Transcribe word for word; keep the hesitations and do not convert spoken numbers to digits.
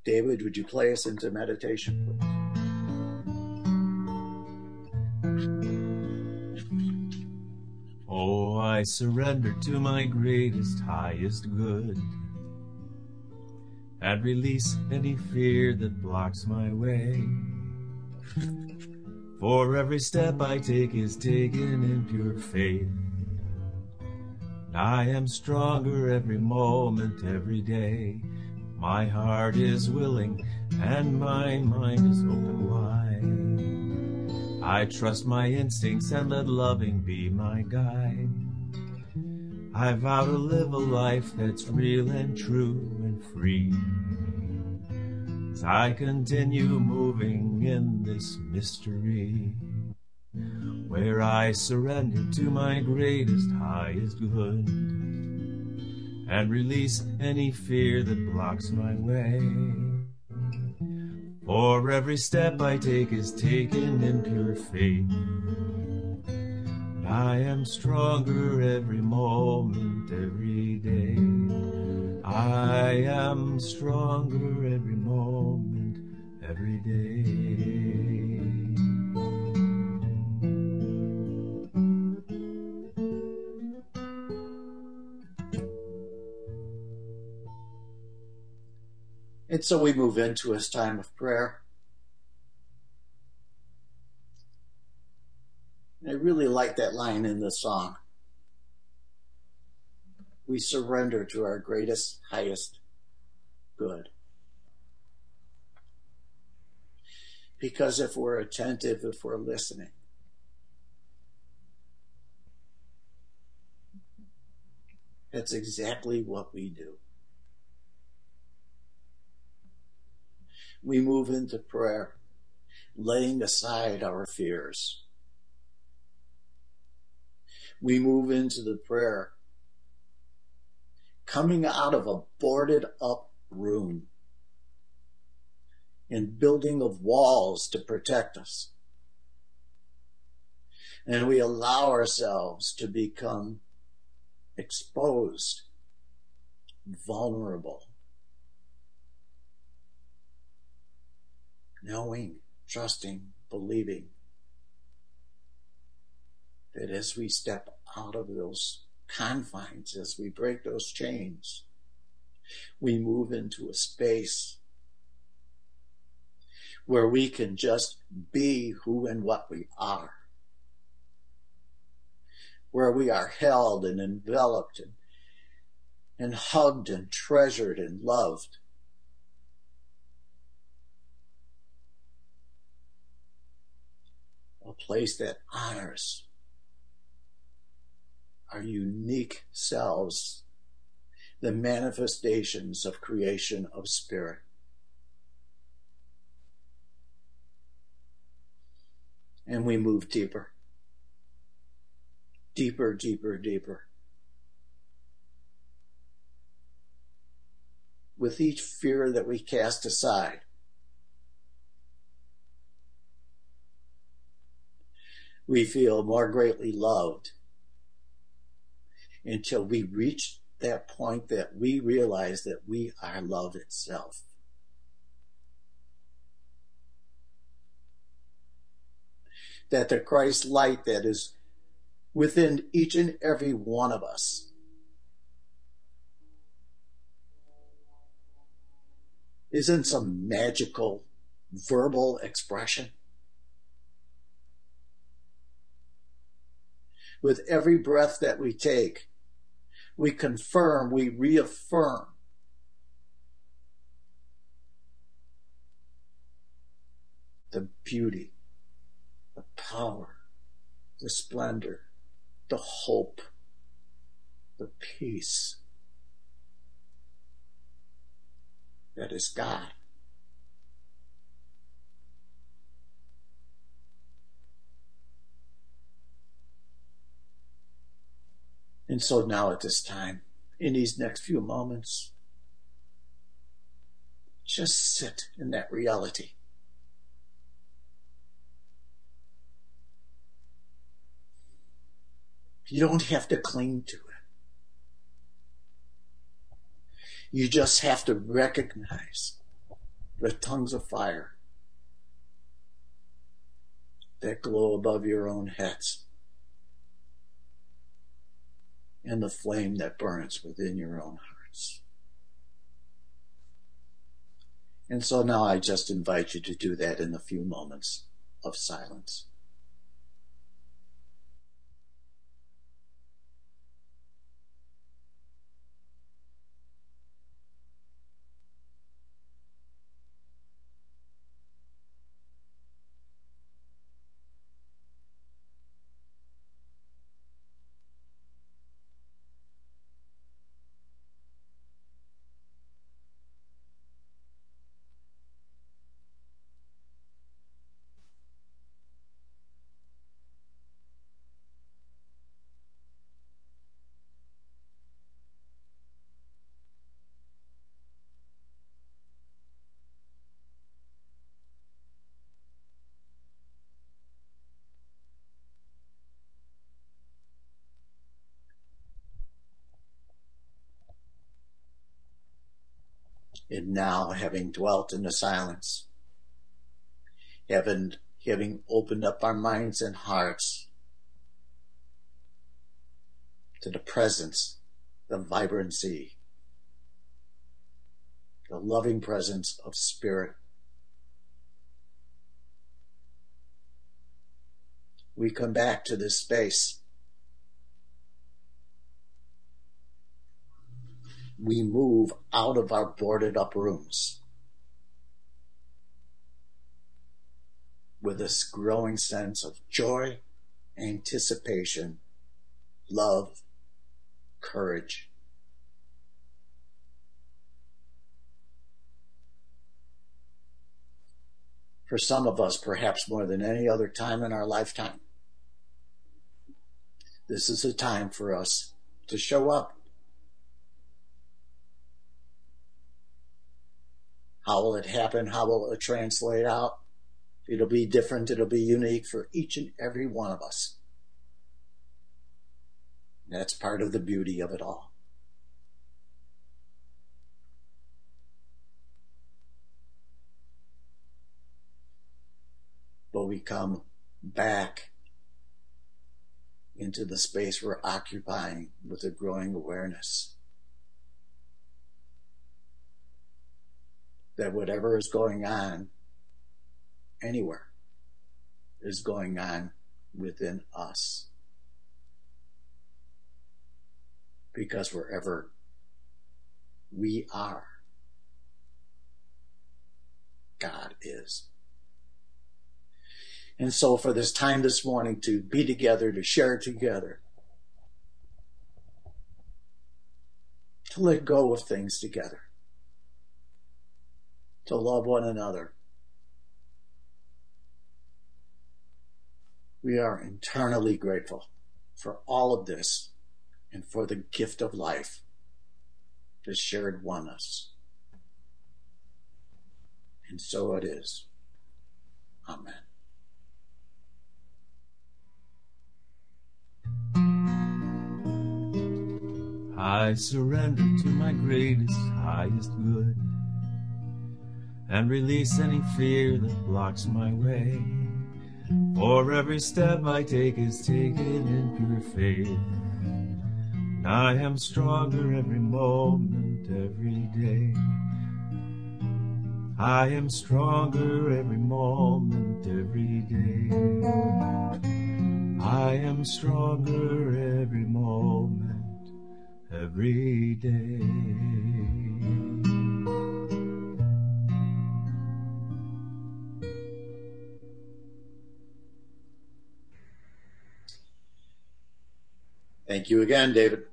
David, would you play us into meditation, please? Oh, I surrender to my greatest, highest good, and release any fear that blocks my way. For every step I take is taken in pure faith. I am stronger every moment, every day. My heart is willing and my mind is open wide. I trust my instincts and let loving be my guide. I vow to live a life that's real and true and free, as I continue moving in this mystery, where I surrender to my greatest, highest good, and release any fear that blocks my way. For every step I take is taken in pure faith. I am stronger every moment, every day. I am stronger every moment, every day. And so we move into this time of prayer. I really like that line in the song. We surrender to our greatest, highest good. Because if we're attentive, if we're listening, that's exactly what we do. We move into prayer, laying aside our fears. We move into the prayer, coming out of a boarded up room and building of walls to protect us. And we allow ourselves to become exposed, vulnerable, knowing, trusting, believing that as we step out of those confines, as we break those chains, we move into a space where we can just be who and what we are, where we are held and enveloped and, and hugged and treasured and loved. A place that honors our unique selves, the manifestations of creation of spirit. And we move deeper, deeper, deeper, deeper. With each fear that we cast aside, we feel more greatly loved until we reach that point that we realize that we are love itself. That the Christ light that is within each and every one of us isn't some magical verbal expression. With every breath that we take, we confirm, we reaffirm the beauty, the power, the splendor, the hope, the peace that is God. And so now at this time, in these next few moments, just sit in that reality. You don't have to cling to it. You just have to recognize the tongues of fire that glow above your own heads, and the flame that burns within your own hearts. And so now I just invite you to do that in a few moments of silence. And now, having dwelt in the silence, having, having opened up our minds and hearts to the presence, the vibrancy, the loving presence of Spirit, we come back to this space. We move out of our boarded up rooms with this growing sense of joy, anticipation, love, courage. For some of us, perhaps more than any other time in our lifetime, this is a time for us to show up. How will it happen? How will it translate out? It'll be different. It'll be unique for each and every one of us. That's part of the beauty of it all. But we come back into the space we're occupying with a growing awareness that whatever is going on anywhere is going on within us. Because wherever we are, God is. And so for this time this morning to be together, to share together, to let go of things together, to love one another, we are eternally grateful for all of this and for the gift of life, the shared oneness. And so it is. Amen. I surrender to my greatest, highest good, and release any fear that blocks my way. For every step I take is taken in pure faith. And I am stronger every moment, every day. I am stronger every moment, every day. I am stronger every moment, every day. Thank you again, David.